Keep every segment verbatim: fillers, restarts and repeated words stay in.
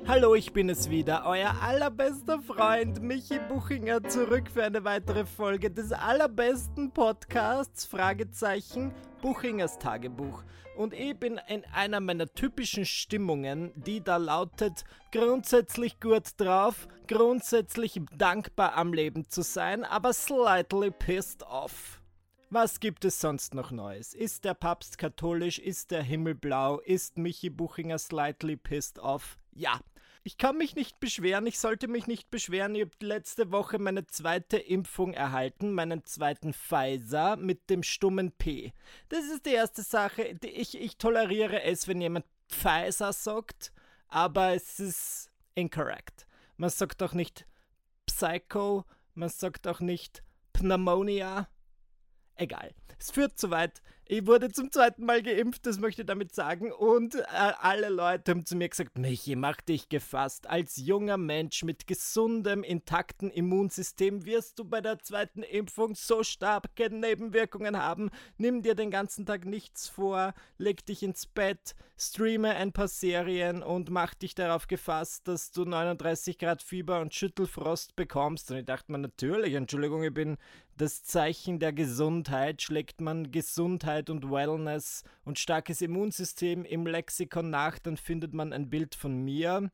Hallo, ich bin es wieder, euer allerbester Freund Michi Buchinger, zurück für eine weitere Folge des allerbesten Podcasts, Fragezeichen, Buchingers Tagebuch. Und ich bin in einer meiner typischen Stimmungen, die da lautet, grundsätzlich gut drauf, grundsätzlich dankbar am Leben zu sein, aber slightly pissed off. Was gibt es sonst noch Neues? Ist der Papst katholisch? Ist der Himmel blau? Ist Michi Buchinger slightly pissed off? Ja. Ich kann mich nicht beschweren, ich sollte mich nicht beschweren. Ich habe letzte Woche meine zweite Impfung erhalten, meinen zweiten Pfizer mit dem stummen P. Das ist die erste Sache. Ich, ich toleriere es, wenn jemand Pfizer sagt, aber es ist incorrect. Man sagt auch nicht Psycho, man sagt auch nicht Pneumonia. Egal. Es führt zu weit. Ich wurde zum zweiten Mal geimpft, das möchte ich damit sagen. Und äh, alle Leute haben zu mir gesagt, Michi, mach dich gefasst. Als junger Mensch mit gesundem, intakten Immunsystem wirst du bei der zweiten Impfung so starke Nebenwirkungen haben. Nimm dir den ganzen Tag nichts vor, leg dich ins Bett, streame ein paar Serien und mach dich darauf gefasst, dass du neununddreißig Grad Fieber und Schüttelfrost bekommst. Und ich dachte mir natürlich, Entschuldigung, ich bin das Zeichen der Gesundheit, schlägt man Gesundheit und Wellness und starkes Immunsystem im Lexikon nach, dann findet man ein Bild von mir.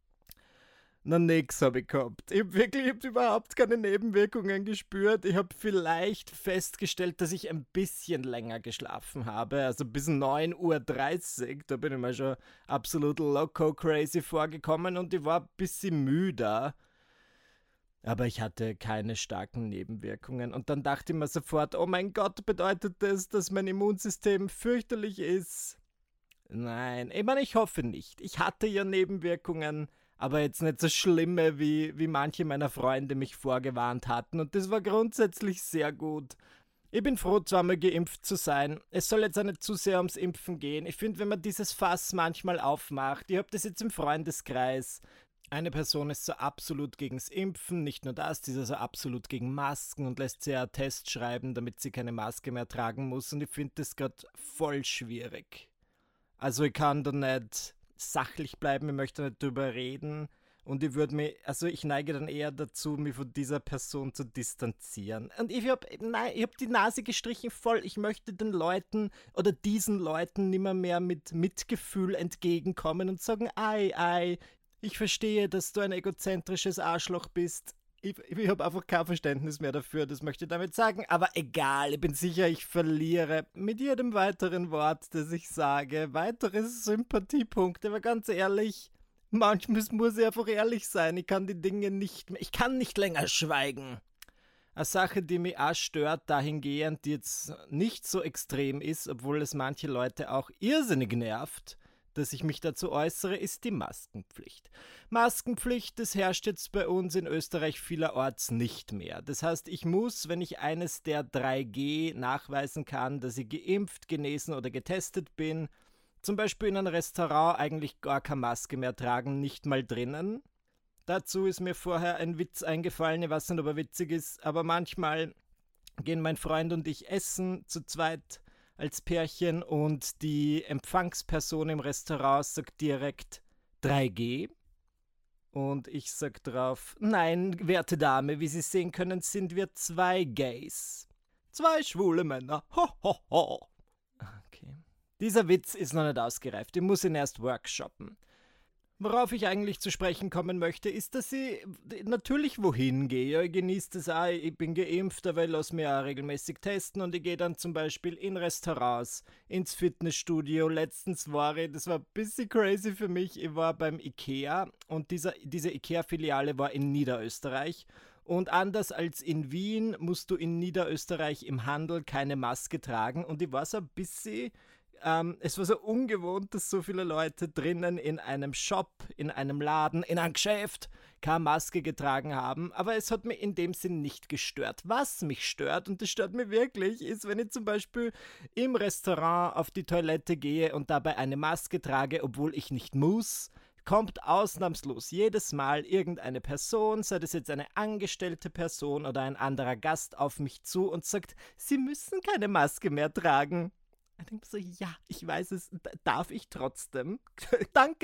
Na, nix habe ich gehabt. Ich habe wirklich ich hab überhaupt keine Nebenwirkungen gespürt. Ich habe vielleicht festgestellt, dass ich ein bisschen länger geschlafen habe, also bis neun Uhr dreißig. Da bin ich mir schon absolut loco crazy vorgekommen und ich war ein bisschen müder. Aber ich hatte keine starken Nebenwirkungen. Und dann dachte ich mir sofort, oh mein Gott, bedeutet das, dass mein Immunsystem fürchterlich ist? Nein, ich meine, ich hoffe nicht. Ich hatte ja Nebenwirkungen, aber jetzt nicht so schlimme, wie, wie manche meiner Freunde mich vorgewarnt hatten. Und das war grundsätzlich sehr gut. Ich bin froh, zweimal geimpft zu sein. Es soll jetzt auch nicht zu sehr ums Impfen gehen. Ich finde, wenn man dieses Fass manchmal aufmacht, ich habe das jetzt im Freundeskreis. Eine Person ist so absolut gegens Impfen, nicht nur das, die ist also absolut gegen Masken und lässt sich ja einen Test schreiben, damit sie keine Maske mehr tragen muss und ich finde das gerade voll schwierig. Also ich kann da nicht sachlich bleiben, ich möchte nicht drüber reden und ich würde mich, also ich neige dann eher dazu, mich von dieser Person zu distanzieren. Und ich habe nein, ich hab die Nase gestrichen voll, ich möchte den Leuten oder diesen Leuten nimmer mehr mit Mitgefühl entgegenkommen und sagen, ei, ei, ich verstehe, dass du ein egozentrisches Arschloch bist. Ich, ich habe einfach kein Verständnis mehr dafür, das möchte ich damit sagen. Aber egal, ich bin sicher, ich verliere mit jedem weiteren Wort, das ich sage, weitere Sympathiepunkte. Aber ganz ehrlich, manchmal muss ich einfach ehrlich sein. Ich kann die Dinge nicht mehr, ich kann nicht länger schweigen. Eine Sache, die mich auch stört, dahingehend, die jetzt nicht so extrem ist, obwohl es manche Leute auch irrsinnig nervt, dass ich mich dazu äußere, ist die Maskenpflicht. Maskenpflicht, das herrscht jetzt bei uns in Österreich vielerorts nicht mehr. Das heißt, ich muss, wenn ich eines der drei G nachweisen kann, dass ich geimpft, genesen oder getestet bin, zum Beispiel in einem Restaurant eigentlich gar keine Maske mehr tragen, nicht mal drinnen. Dazu ist mir vorher ein Witz eingefallen, ich weiß nicht, ob er witzig ist, aber manchmal gehen mein Freund und ich essen zu zweit als Pärchen und die Empfangsperson im Restaurant sagt direkt drei G und ich sag drauf, nein, werte Dame, wie Sie sehen können, sind wir zwei Gays. Zwei schwule Männer, ho ho ho. Okay. Dieser Witz ist noch nicht ausgereift, ich muss ihn erst workshoppen. Worauf ich eigentlich zu sprechen kommen möchte, ist, dass ich natürlich wohin gehe. Ich genieße das auch, ich bin geimpft, aber ich lasse mich auch regelmäßig testen und ich gehe dann zum Beispiel in Restaurants, ins Fitnessstudio. Letztens war ich, das war ein bisschen crazy für mich, ich war beim Ikea und dieser, diese Ikea-Filiale war in Niederösterreich. Und anders als in Wien musst du in Niederösterreich im Handel keine Maske tragen und ich war so ein bisschen... Ähm, es war so ungewohnt, dass so viele Leute drinnen in einem Shop, in einem Laden, in einem Geschäft keine Maske getragen haben, aber es hat mich in dem Sinn nicht gestört. Was mich stört, und das stört mich wirklich, ist, wenn ich zum Beispiel im Restaurant auf die Toilette gehe und dabei eine Maske trage, obwohl ich nicht muss, kommt ausnahmslos jedes Mal irgendeine Person, sei das jetzt eine angestellte Person oder ein anderer Gast, auf mich zu und sagt, sie müssen keine Maske mehr tragen. Ich denke so, ja, ich weiß es, darf ich trotzdem? Danke,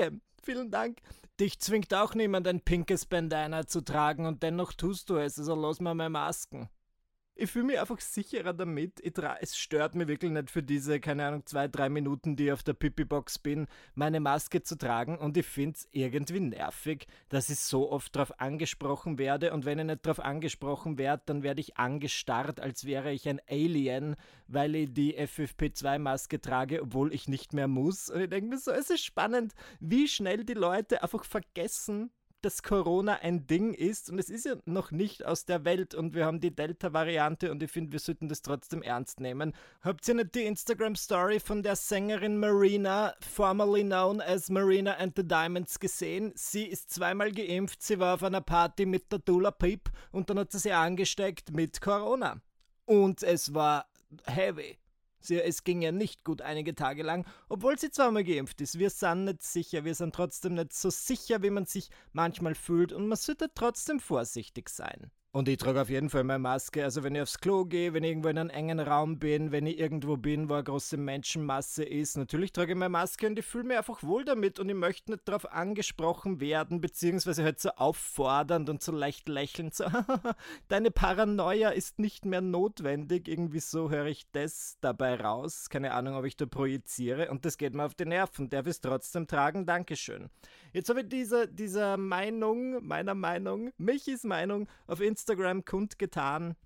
Vielen Dank. Dich zwingt auch niemand, ein pinkes Bandana zu tragen und dennoch tust du es, also los mal meine Masken. Ich fühle mich einfach sicherer damit. Ich tra- es stört mir wirklich nicht für diese, keine Ahnung, zwei, drei Minuten, die ich auf der Pipi-Box bin, meine Maske zu tragen. Und ich finde es irgendwie nervig, dass ich so oft darauf angesprochen werde. Und wenn ich nicht darauf angesprochen werde, dann werde ich angestarrt, als wäre ich ein Alien, weil ich die F F P zwei Maske trage, obwohl ich nicht mehr muss. Und ich denke mir so, es ist spannend, wie schnell die Leute einfach vergessen, dass Corona ein Ding ist und es ist ja noch nicht aus der Welt und wir haben die Delta-Variante und ich finde, wir sollten das trotzdem ernst nehmen. Habt ihr nicht die Instagram-Story von der Sängerin Marina, formerly known as Marina and the Diamonds, gesehen? Sie ist zweimal geimpft, sie war auf einer Party mit der Dula Peep und dann hat sie sich angesteckt mit Corona. Und es war heavy. Sie, es ging ja nicht gut einige Tage lang, obwohl sie zweimal geimpft ist. Wir sind nicht sicher, wir sind trotzdem nicht so sicher, wie man sich manchmal fühlt und man sollte trotzdem vorsichtig sein. Und ich trage auf jeden Fall meine Maske, also wenn ich aufs Klo gehe, wenn ich irgendwo in einem engen Raum bin, wenn ich irgendwo bin, wo eine große Menschenmasse ist, natürlich trage ich meine Maske und ich fühle mich einfach wohl damit und ich möchte nicht darauf angesprochen werden, beziehungsweise halt so auffordernd und so leicht lächelnd, so deine Paranoia ist nicht mehr notwendig, irgendwie so höre ich das dabei raus, keine Ahnung, ob ich da projiziere und das geht mir auf die Nerven, darf ich es trotzdem tragen, Dankeschön. Jetzt habe ich diese, dieser Meinung, meiner Meinung, Michis Meinung auf Instagram Instagram kundgetan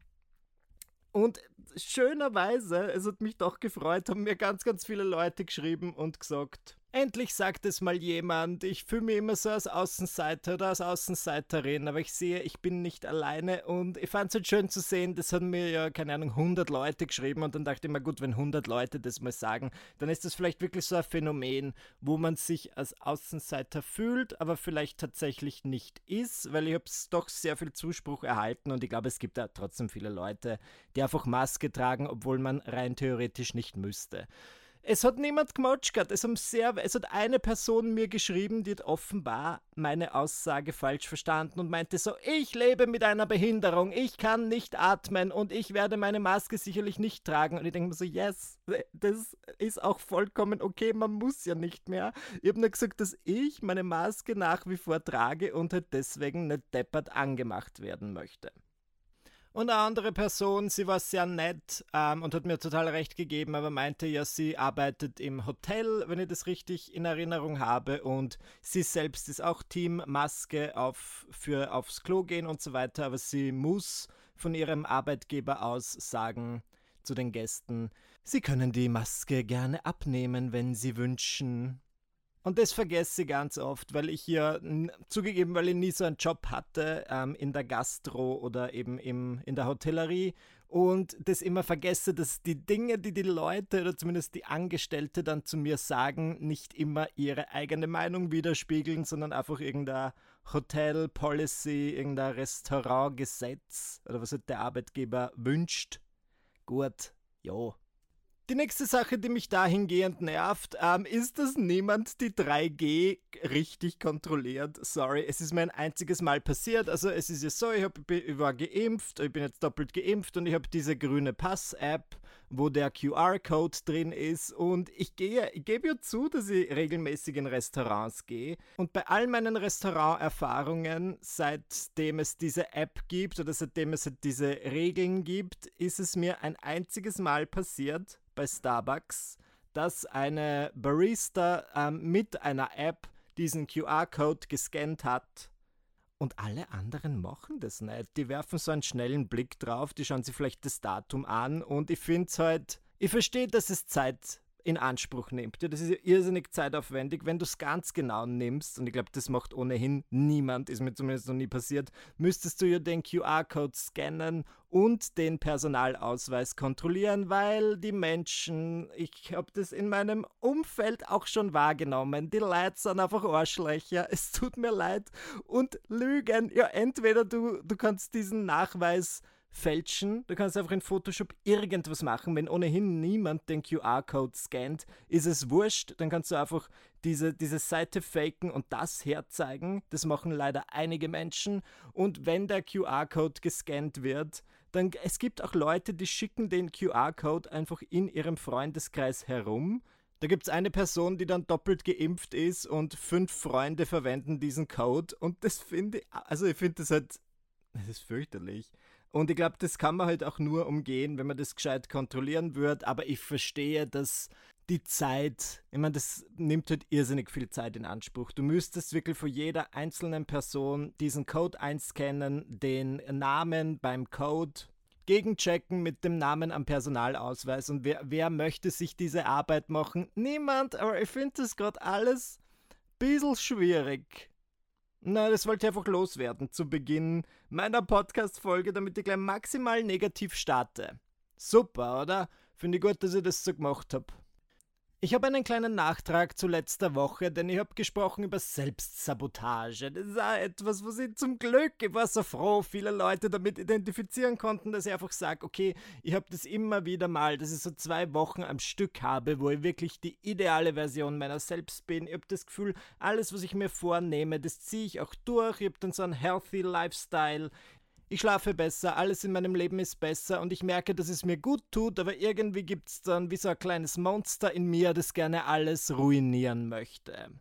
und schönerweise, es hat mich doch gefreut, haben mir ganz, ganz viele Leute geschrieben und gesagt, endlich sagt es mal jemand, ich fühle mich immer so als Außenseiter oder als Außenseiterin, aber ich sehe, ich bin nicht alleine und ich fand es halt schön zu sehen, das haben mir ja, keine Ahnung, hundert Leute geschrieben und dann dachte ich mir, gut, wenn hundert Leute das mal sagen, dann ist das vielleicht wirklich so ein Phänomen, wo man sich als Außenseiter fühlt, aber vielleicht tatsächlich nicht ist, weil ich habe doch sehr viel Zuspruch erhalten und ich glaube, es gibt da trotzdem viele Leute, die einfach Maske tragen, obwohl man rein theoretisch nicht müsste. Es hat niemand gemotschert. Es, sehr, es hat eine Person mir geschrieben, die hat offenbar meine Aussage falsch verstanden und meinte so, ich lebe mit einer Behinderung, ich kann nicht atmen und ich werde meine Maske sicherlich nicht tragen. Und ich denke mir so, yes, das ist auch vollkommen okay, man muss ja nicht mehr. Ich habe nur gesagt, dass ich meine Maske nach wie vor trage und halt deswegen nicht deppert angemacht werden möchte. Und eine andere Person, sie war sehr nett ähm, und hat mir total recht gegeben, aber meinte ja, sie arbeitet im Hotel, wenn ich das richtig in Erinnerung habe und sie selbst ist auch Team Maske auf, für aufs Klo gehen und so weiter, aber sie muss von ihrem Arbeitgeber aus sagen zu den Gästen, sie können die Maske gerne abnehmen, wenn sie wünschen. Und das vergesse ich ganz oft, weil ich hier, zugegeben, weil ich nie so einen Job hatte ähm, in der Gastro oder eben im, in der Hotellerie und das immer vergesse, dass die Dinge, die die Leute oder zumindest die Angestellte dann zu mir sagen, nicht immer ihre eigene Meinung widerspiegeln, sondern einfach irgendein Hotel-Policy, irgendein Restaurantgesetz oder was halt der Arbeitgeber wünscht. Gut, jo. Die nächste Sache, die mich dahingehend nervt, ähm, ist, dass niemand die drei G richtig kontrolliert. Sorry, es ist mir ein einziges Mal passiert. Also es ist ja so, ich, hab, ich war geimpft, ich bin jetzt doppelt geimpft und ich habe diese grüne Pass-App, wo der Q R-Code drin ist und ich gehe, ich gebe ja zu, dass ich regelmäßig in Restaurants gehe und bei all meinen Restauranterfahrungen, seitdem es diese App gibt oder seitdem es diese Regeln gibt, ist es mir ein einziges Mal passiert bei Starbucks, dass eine Barista ähm, mit einer App diesen Q R-Code gescannt hat. Und alle anderen machen das nicht. Die werfen so einen schnellen Blick drauf, die schauen sich vielleicht das Datum an und ich finde es halt, ich verstehe, dass es Zeit in Anspruch nimmt. Ja, das ist ja irrsinnig zeitaufwendig, wenn du es ganz genau nimmst, und ich glaube, das macht ohnehin niemand, ist mir zumindest noch nie passiert, müsstest du ja den Q R-Code scannen und den Personalausweis kontrollieren, weil die Menschen, ich habe das in meinem Umfeld auch schon wahrgenommen, die Leute sind einfach Arschlöcher, es tut mir leid, und lügen. Ja, entweder du, du kannst diesen Nachweis fälschen, du kannst einfach in Photoshop irgendwas machen, wenn ohnehin niemand den Q R-Code scannt, ist es wurscht, dann kannst du einfach diese, diese Seite faken und das herzeigen, das machen leider einige Menschen, und wenn der Q R-Code gescannt wird, dann, es gibt auch Leute, die schicken den Q R-Code einfach in ihrem Freundeskreis herum, Da gibt es eine Person, die dann doppelt geimpft ist und fünf Freunde verwenden diesen Code und das finde ich, also ich finde das halt, das ist fürchterlich. Und ich glaube, das kann man halt auch nur umgehen, wenn man das gescheit kontrollieren würde, aber ich verstehe, dass die Zeit, ich meine, das nimmt halt irrsinnig viel Zeit in Anspruch. Du müsstest wirklich von jeder einzelnen Person diesen Code einscannen, den Namen beim Code gegenchecken mit dem Namen am Personalausweis. Und wer, wer möchte sich diese Arbeit machen? Niemand, aber ich finde das gerade alles ein bisschen schwierig. Na, das wollte ich einfach loswerden zu Beginn meiner Podcast-Folge, damit ich gleich maximal negativ starte. Super, oder? Finde ich gut, dass ich das so gemacht habe. Ich habe einen kleinen Nachtrag zu letzter Woche, denn ich habe gesprochen über Selbstsabotage. Das ist auch etwas, was ich zum Glück, ich war so froh, viele Leute damit identifizieren konnten, dass ich einfach sage, okay, ich habe das immer wieder mal, dass ich so zwei Wochen am Stück habe, wo ich wirklich die ideale Version meiner selbst bin. Ich habe das Gefühl, alles, was ich mir vornehme, das ziehe ich auch durch. Ich habe dann so einen healthy Lifestyle. Ich schlafe besser, alles in meinem Leben ist besser und ich merke, dass es mir gut tut, aber irgendwie gibt es dann wie so ein kleines Monster in mir, das gerne alles ruinieren möchte.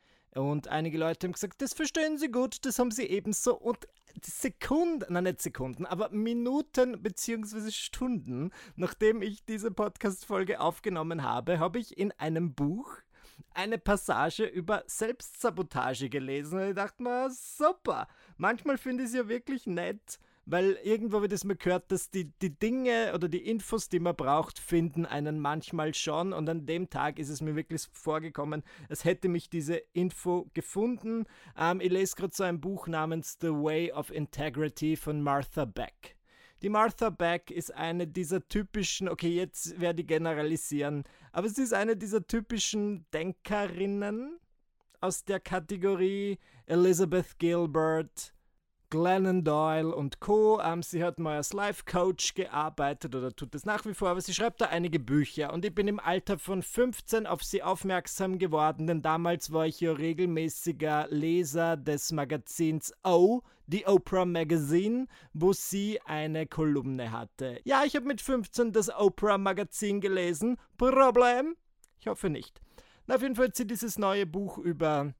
Und einige Leute haben gesagt, das verstehen sie gut, das haben sie ebenso und Sekunden, nein nicht Sekunden, aber Minuten bzw. Stunden, nachdem ich diese Podcast-Folge aufgenommen habe, habe ich in einem Buch eine Passage über Selbstsabotage gelesen und ich dachte mir, super, manchmal finde ich es ja wirklich nett, weil irgendwo habe ich das mal gehört, dass die, die Dinge oder die Infos, die man braucht, finden einen manchmal schon und an dem Tag ist es mir wirklich vorgekommen, als hätte mich diese Info gefunden. Ähm, ich lese gerade so ein Buch namens The Way of Integrity von Martha Beck. Die Martha Beck ist eine dieser typischen, okay, jetzt werde ich generalisieren, aber sie ist eine dieser typischen Denkerinnen aus der Kategorie Elizabeth Gilbert, Glennon Doyle und Co. Ähm, sie hat mal als Life-Coach gearbeitet oder tut das nach wie vor, aber sie schreibt da einige Bücher und ich bin im Alter von fünfzehn auf sie aufmerksam geworden, denn damals war ich ja regelmäßiger Leser des Magazins O, die Oprah Magazine, wo sie eine Kolumne hatte. Ja, ich habe mit fünfzehn das Oprah Magazin gelesen. Problem? Ich hoffe nicht. Na, auf jeden Fall hat sie dieses neue Buch über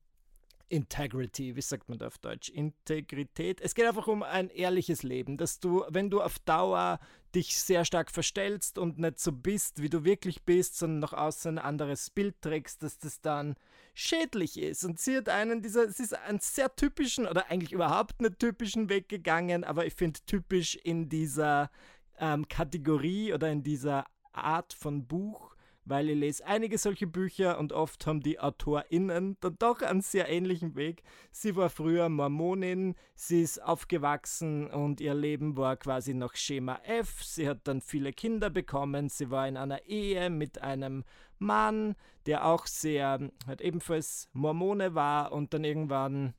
Integrity, wie sagt man da auf Deutsch? Integrität. Es geht einfach um ein ehrliches Leben, dass du, wenn du auf Dauer dich sehr stark verstellst und nicht so bist, wie du wirklich bist, sondern nach außen ein anderes Bild trägst, dass das dann schädlich ist. Und sie hat einen dieser, sie ist einen sehr typischen oder eigentlich überhaupt nicht typischen Weg gegangen, aber ich finde typisch in dieser ähm, Kategorie oder in dieser Art von Buch, weil ich lese einige solche Bücher und oft haben die AutorInnen dann doch einen sehr ähnlichen Weg. Sie war früher Mormonin, sie ist aufgewachsen und ihr Leben war quasi nach Schema F. Sie hat dann viele Kinder bekommen, sie war in einer Ehe mit einem Mann, der auch sehr, halt ebenfalls Mormone war und dann irgendwann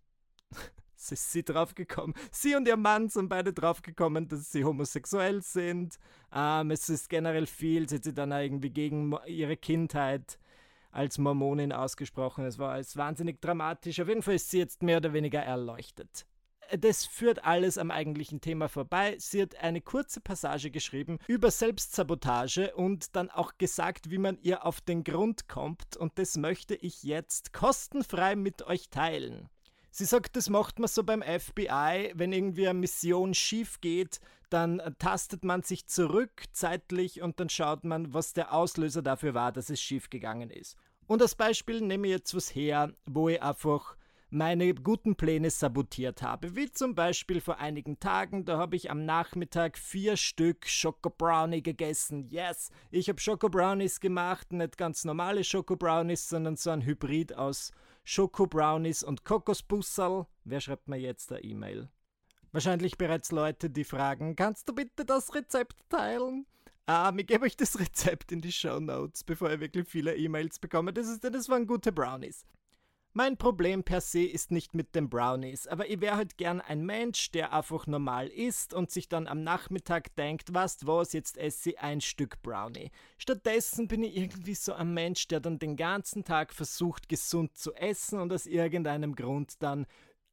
ist sie draufgekommen. Sie und ihr Mann sind beide draufgekommen, dass sie homosexuell sind. Ähm, es ist generell viel. Sie hat sich dann irgendwie gegen ihre Kindheit als Mormonin ausgesprochen. Es war alles wahnsinnig dramatisch. Auf jeden Fall ist sie jetzt mehr oder weniger erleuchtet. Das führt alles am eigentlichen Thema vorbei. Sie hat eine kurze Passage geschrieben über Selbstsabotage und dann auch gesagt, wie man ihr auf den Grund kommt. Und das möchte ich jetzt kostenfrei mit euch teilen. Sie sagt, das macht man so beim F B I, wenn irgendwie eine Mission schief geht, dann tastet man sich zurück zeitlich und dann schaut man, was der Auslöser dafür war, dass es schief gegangen ist. Und als Beispiel nehme ich jetzt was her, wo ich einfach meine guten Pläne sabotiert habe. Wie zum Beispiel vor einigen Tagen, da habe ich am Nachmittag vier Stück Schokobrownie gegessen. Yes, ich habe Schokobrownies gemacht, nicht ganz normale Schokobrownies, sondern so ein Hybrid aus Schokobrownies und Kokosbussal. Wer schreibt mir jetzt eine E-Mail? Wahrscheinlich bereits Leute, die fragen, kannst du bitte das Rezept teilen? Ah, ich gebe euch das Rezept in die Shownotes, bevor ihr wirklich viele E-Mails bekommt. Das, ist, das waren gute Brownies. Mein Problem per se ist nicht mit den Brownies, aber ich wäre halt gern ein Mensch, der einfach normal isst und sich dann am Nachmittag denkt, weißt was, jetzt esse ich ein Stück Brownie. Stattdessen bin ich irgendwie so ein Mensch, der dann den ganzen Tag versucht, gesund zu essen und aus irgendeinem Grund dann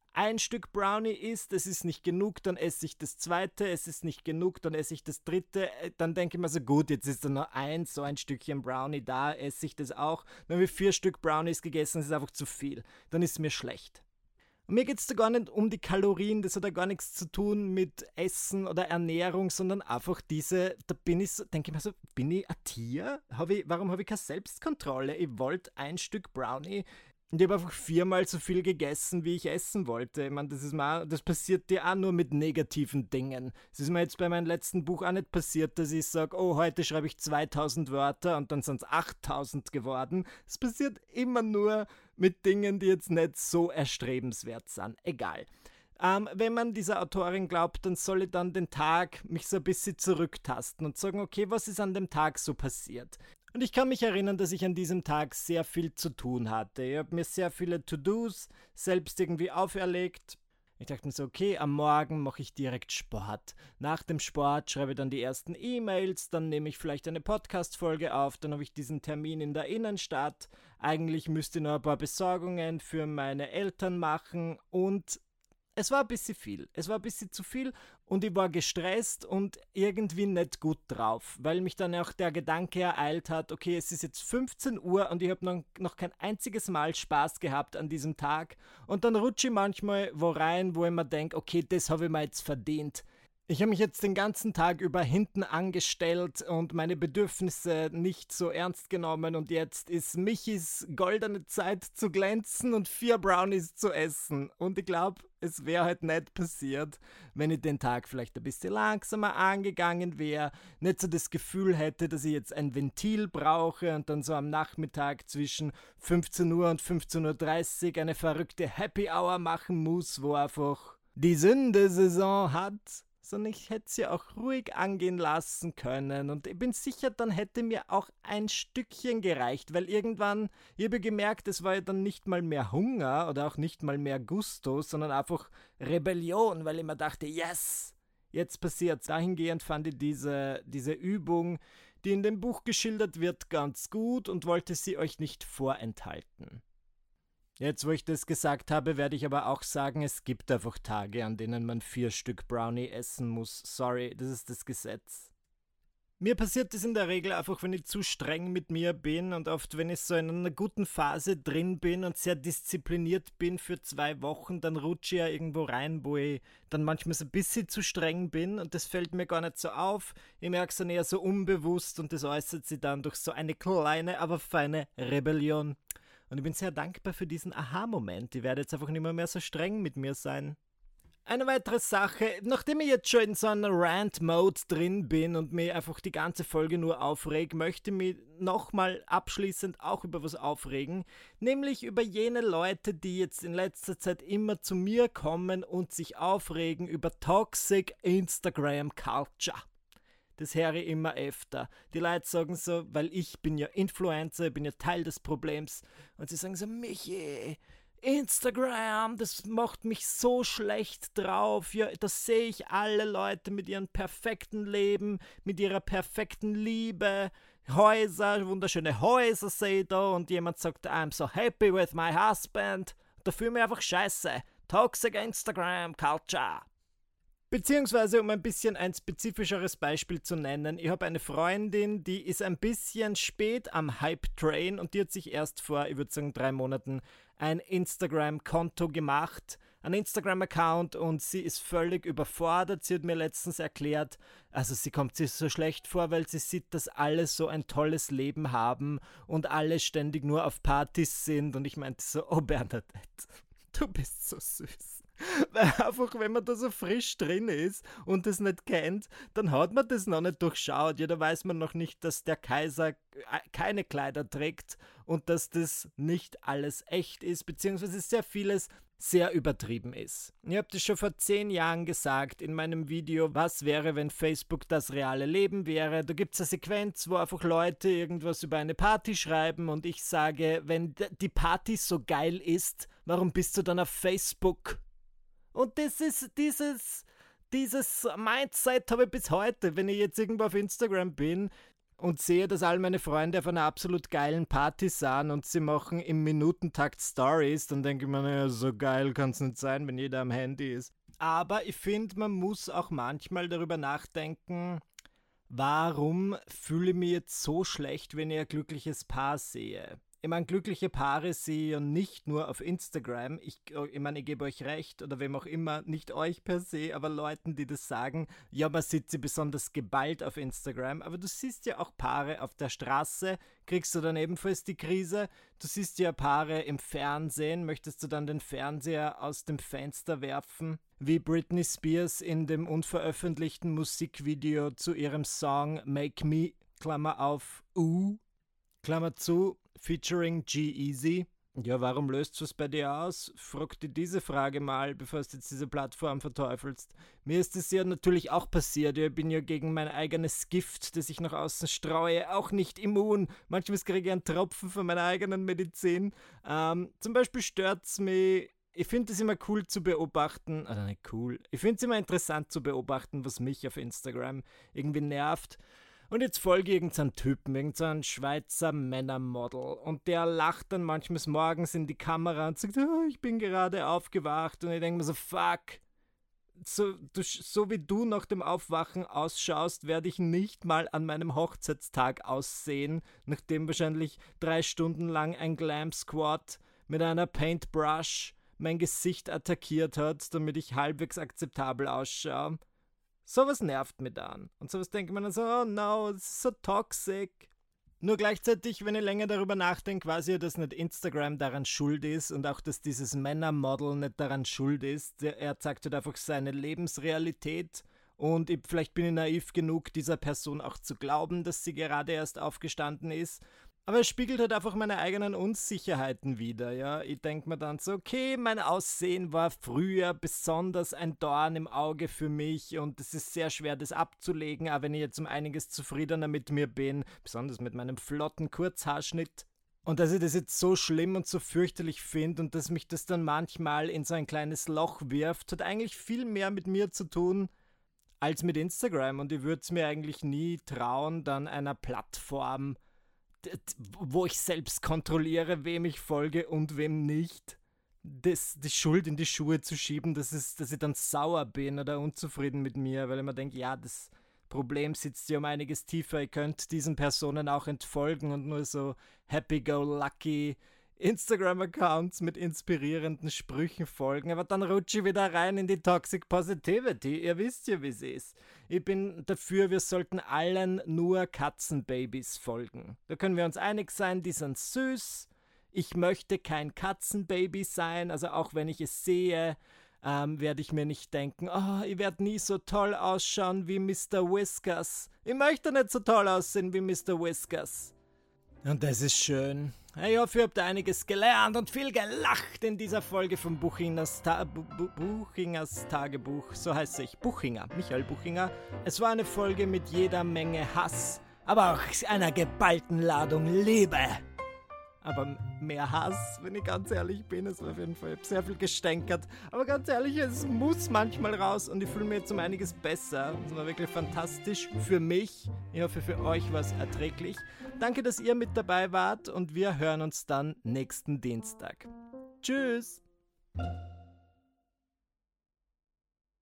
ein Stück Brownie isst, es ist nicht genug, dann esse ich das zweite, es ist nicht genug, dann esse ich das dritte, dann denke ich mir so, gut, jetzt ist da noch eins, so ein Stückchen Brownie da, esse ich das auch. Dann habe ich vier Stück Brownies gegessen, das ist einfach zu viel. Dann ist es mir schlecht. Und mir geht es da gar nicht um die Kalorien, das hat ja gar nichts zu tun mit Essen oder Ernährung, sondern einfach diese, da bin ich so, denke ich mir so, bin ich ein Tier? Hab ich, warum habe ich keine Selbstkontrolle? Ich wollte ein Stück Brownie und ich habe einfach viermal so viel gegessen, wie ich essen wollte. Ich meine, das ist mal, das passiert dir auch nur mit negativen Dingen. Es ist mir jetzt bei meinem letzten Buch auch nicht passiert, dass ich sage, oh, heute schreibe ich zweitausend Wörter und dann sind es achttausend geworden. Es passiert immer nur mit Dingen, die jetzt nicht so erstrebenswert sind. Egal. Ähm, wenn man dieser Autorin glaubt, dann soll ich dann den Tag mich so ein bisschen zurücktasten und sagen, okay, was ist an dem Tag so passiert? Und ich kann mich erinnern, dass ich an diesem Tag sehr viel zu tun hatte. Ich habe mir sehr viele To-Dos selbst irgendwie auferlegt. Ich dachte mir so, okay, am Morgen mache ich direkt Sport. Nach dem Sport schreibe ich dann die ersten E-Mails, dann nehme ich vielleicht eine Podcast-Folge auf, dann habe ich diesen Termin in der Innenstadt. Eigentlich müsste ich noch ein paar Besorgungen für meine Eltern machen und es war ein bisschen viel. Es war ein bisschen zu viel und ich war gestresst und irgendwie nicht gut drauf, weil mich dann auch der Gedanke ereilt hat, okay, es ist jetzt fünfzehn Uhr und ich habe noch, noch kein einziges Mal Spaß gehabt an diesem Tag und dann rutsche ich manchmal wo rein, wo ich mir denke, okay, das habe ich mir jetzt verdient. Ich habe mich jetzt den ganzen Tag über hinten angestellt und meine Bedürfnisse nicht so ernst genommen und jetzt ist Michis goldene Zeit zu glänzen und vier Brownies zu essen. Und ich glaube, es wäre halt nicht passiert, wenn ich den Tag vielleicht ein bisschen langsamer angegangen wäre, nicht so das Gefühl hätte, dass ich jetzt ein Ventil brauche und dann so am Nachmittag zwischen fünfzehn Uhr und fünfzehn Uhr dreißig eine verrückte Happy Hour machen muss, wo einfach die Sündesaison hat. Sondern ich hätte sie auch ruhig angehen lassen können und ich bin sicher, dann hätte mir auch ein Stückchen gereicht, weil irgendwann, ich habe gemerkt, es war ja dann nicht mal mehr Hunger oder auch nicht mal mehr Gusto, sondern einfach Rebellion, weil ich mir dachte, yes, jetzt passiert's. Dahingehend fand ich diese, diese Übung, die in dem Buch geschildert wird, ganz gut und wollte sie euch nicht vorenthalten. Jetzt, wo ich das gesagt habe, werde ich aber auch sagen, es gibt einfach Tage, an denen man vier Stück Brownie essen muss. Sorry, das ist das Gesetz. Mir passiert das in der Regel einfach, wenn ich zu streng mit mir bin und oft, wenn ich so in einer guten Phase drin bin und sehr diszipliniert bin für zwei Wochen, dann rutsche ich ja irgendwo rein, wo ich dann manchmal so ein bisschen zu streng bin und das fällt mir gar nicht so auf. Ich merke es dann eher so unbewusst und das äußert sich dann durch so eine kleine, aber feine Rebellion. Und ich bin sehr dankbar für diesen Aha-Moment. Ich werde jetzt einfach nicht mehr, mehr so streng mit mir sein. Eine weitere Sache, nachdem ich jetzt schon in so einer Rant-Mode drin bin und mir einfach die ganze Folge nur aufreg, möchte ich mich nochmal abschließend auch über was aufregen, nämlich über jene Leute, die jetzt in letzter Zeit immer zu mir kommen und sich aufregen über Toxic Instagram Culture. Das höre ich immer öfter. Die Leute sagen so, weil ich bin ja Influencer, ich bin ja Teil des Problems. Und sie sagen so, Michi, Instagram, das macht mich so schlecht drauf. Ja, da sehe ich alle Leute mit ihrem perfekten Leben, mit ihrer perfekten Liebe. Häuser, wunderschöne Häuser sehe ich da. Und jemand sagt, I'm so happy with my husband. Da fühle ich mich einfach scheiße. Toxic Instagram Culture. Beziehungsweise, um ein bisschen ein spezifischeres Beispiel zu nennen, ich habe eine Freundin, die ist ein bisschen spät am Hype-Train und die hat sich erst vor, ich würde sagen, drei Monaten ein Instagram-Konto gemacht, einen Instagram-Account und sie ist völlig überfordert. Sie hat mir letztens erklärt, also sie kommt sich so schlecht vor, weil sie sieht, dass alle so ein tolles Leben haben und alle ständig nur auf Partys sind und ich meinte so, oh Bernadette, du bist so süß. Weil einfach, wenn man da so frisch drin ist und das nicht kennt, dann hat man das noch nicht durchschaut. Ja, da weiß man noch nicht, dass der Kaiser keine Kleider trägt und dass das nicht alles echt ist, beziehungsweise sehr vieles sehr übertrieben ist. Ich habe das schon vor zehn Jahren gesagt in meinem Video, was wäre, wenn Facebook das reale Leben wäre. Da gibt es eine Sequenz, wo einfach Leute irgendwas über eine Party schreiben und ich sage, wenn die Party so geil ist, warum bist du dann auf Facebook? Und das ist dieses, dieses Mindset habe ich bis heute, wenn ich jetzt irgendwo auf Instagram bin und sehe, dass all meine Freunde auf einer absolut geilen Party sahen und sie machen im Minutentakt Stories, dann denke ich mir, naja, so geil kann es nicht sein, wenn jeder am Handy ist. Aber ich finde, man muss auch manchmal darüber nachdenken, warum fühle ich mich jetzt so schlecht, wenn ich ein glückliches Paar sehe? Ich meine, glückliche Paare sehe ich ja nicht nur auf Instagram. Ich, ich meine, ich gebe euch recht, oder wem auch immer, nicht euch per se, aber Leuten, die das sagen, ja, man sieht sie besonders geballt auf Instagram, aber du siehst ja auch Paare auf der Straße, kriegst du dann ebenfalls die Krise. Du siehst ja Paare im Fernsehen, möchtest du dann den Fernseher aus dem Fenster werfen? Wie Britney Spears in dem unveröffentlichten Musikvideo zu ihrem Song Make Me, Klammer auf, U, Klammer zu, featuring G-Eazy. Ja, warum löst du es bei dir aus? Frag dir diese Frage mal, bevor du jetzt diese Plattform verteufelst. Mir ist es ja natürlich auch passiert. Ich bin ja gegen mein eigenes Gift, das ich nach außen streue, auch nicht immun. Manchmal kriege ich einen Tropfen von meiner eigenen Medizin. Ähm, zum Beispiel stört es mich. Ich finde es immer cool zu beobachten, also nicht cool, ich finde es immer interessant zu beobachten, was mich auf Instagram irgendwie nervt. Und jetzt folge ich irgendeinem Typen, irgendeinem Schweizer Männermodel. Und der lacht dann manchmal morgens in die Kamera und sagt, oh, ich bin gerade aufgewacht. Und ich denke mir so, fuck. So, du, so wie du nach dem Aufwachen ausschaust, werde ich nicht mal an meinem Hochzeitstag aussehen, nachdem wahrscheinlich drei Stunden lang ein Glam Squad mit einer Paintbrush mein Gesicht attackiert hat, damit ich halbwegs akzeptabel ausschaue. Sowas nervt mich dann. Und sowas denkt man dann so, oh no, das ist so toxic. Nur gleichzeitig, wenn ich länger darüber nachdenke, weiß ich ja, dass nicht Instagram daran schuld ist und auch, dass dieses Männermodel nicht daran schuld ist. Er zeigt halt einfach seine Lebensrealität und ich, vielleicht bin ich naiv genug, dieser Person auch zu glauben, dass sie gerade erst aufgestanden ist. Aber es spiegelt halt einfach meine eigenen Unsicherheiten wider, ja. Ich denke mir dann so, okay, mein Aussehen war früher besonders ein Dorn im Auge für mich und es ist sehr schwer, das abzulegen, auch wenn ich jetzt um einiges zufriedener mit mir bin, besonders mit meinem flotten Kurzhaarschnitt. Und dass ich das jetzt so schlimm und so fürchterlich finde und dass mich das dann manchmal in so ein kleines Loch wirft, hat eigentlich viel mehr mit mir zu tun als mit Instagram. Und ich würde es mir eigentlich nie trauen, dann einer Plattform, wo ich selbst kontrolliere, wem ich folge und wem nicht, das, die Schuld in die Schuhe zu schieben, dass, es, dass ich dann sauer bin oder unzufrieden mit mir, weil ich mir denke, ja, das Problem sitzt ja um einiges tiefer. Ihr könnt diesen Personen auch entfolgen und nur so happy-go-lucky Instagram-Accounts mit inspirierenden Sprüchen folgen, aber dann rutsche ich wieder rein in die Toxic Positivity. Ihr wisst ja, wie es ist. Ich bin dafür, wir sollten allen nur Katzenbabys folgen. Da können wir uns einig sein, die sind süß. Ich möchte kein Katzenbaby sein, also auch wenn ich es sehe, ähm, werde ich mir nicht denken, oh, ich werde nie so toll ausschauen wie Mister Whiskers. Ich möchte nicht so toll aussehen wie Mister Whiskers. Und das ist schön. Ich hoffe, ihr habt einiges gelernt und viel gelacht in dieser Folge von Buchingers, Ta- Bu- Bu- Buchingers Tagebuch. So heißt ich, Buchinger, Michael Buchinger. Es war eine Folge mit jeder Menge Hass, aber auch einer geballten Ladung Liebe. Aber mehr Hass, wenn ich ganz ehrlich bin, es war auf jeden Fall sehr viel gestänkert. Aber ganz ehrlich, es muss manchmal raus und ich fühle mich jetzt um einiges besser. Es war wirklich fantastisch für mich. Ich hoffe, für euch war es erträglich. Danke, dass ihr mit dabei wart und wir hören uns dann nächsten Dienstag. Tschüss!